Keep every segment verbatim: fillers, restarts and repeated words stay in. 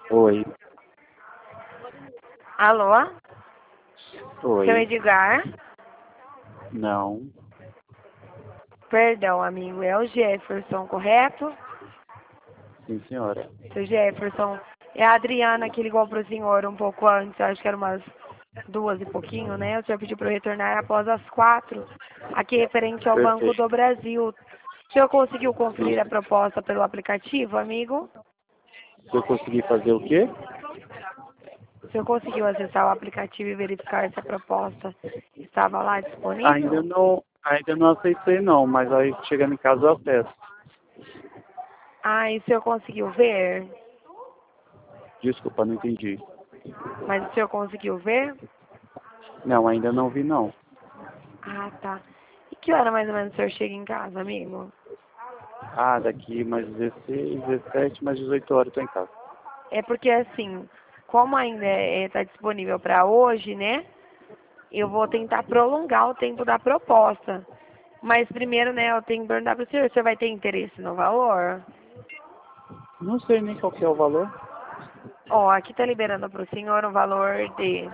Oi. Alô? Oi. Seu Edgar? Não. Perdão, amigo, é o Jefferson, correto? Sim, senhora. Seu Jefferson, é a Adriana que ligou para o senhor um pouco antes, acho que era umas duas e pouquinho, né? O senhor pediu para eu retornar após as quatro, aqui referente ao Banco Perfeito. do Brasil. O senhor conseguiu conferir a Sim. proposta pelo aplicativo, amigo? Se eu conseguir fazer o quê? O senhor conseguiu acessar o aplicativo e verificar se a proposta estava lá Ainda disponível? não, ainda não aceitei não, mas aí chegando em casa eu acesso. Ah, e o senhor conseguiu ver? Desculpa, não entendi. Mas o senhor conseguiu ver? Não, ainda não vi não. Ah, tá. E que hora mais ou menos o senhor chega em casa, amigo? Ah, daqui mais dezesseis, dezessete, mais dezoito horas eu tô em casa. É porque assim, como ainda está disponível para hoje, né? Eu vou tentar prolongar o tempo da proposta. Mas primeiro, né, eu tenho que perguntar para o senhor, o senhor vai ter interesse no valor? Não sei nem qual que é o valor. Ó, aqui tá liberando para o senhor um valor de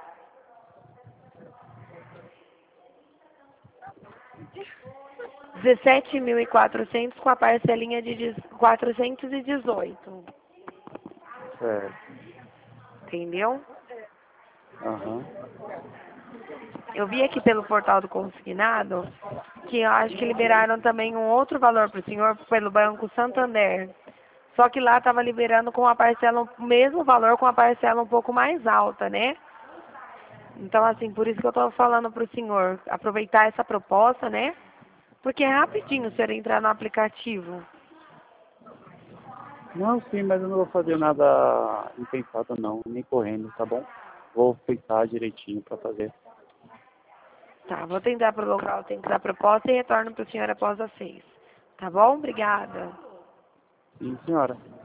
dezessete mil e quatrocentos com a parcelinha de quatrocentos e dezoito. Certo. Entendeu? Aham. Eu vi aqui pelo portal do consignado que eu acho que liberaram também um outro valor para o senhor pelo Banco Santander. Só que lá estava liberando com a parcela, o mesmo valor com a parcela um pouco mais alta, né? Então, assim, por isso que eu estou falando para o senhor aproveitar essa proposta, né? Porque é rapidinho o senhor entrar no aplicativo. Não, sim, mas eu não vou fazer nada impensado não, nem correndo, tá bom? Vou pensar direitinho pra fazer. Tá, vou tentar prolongar o tempo da proposta e retorno para o senhor após as seis. Tá bom? Obrigada. Sim, senhora.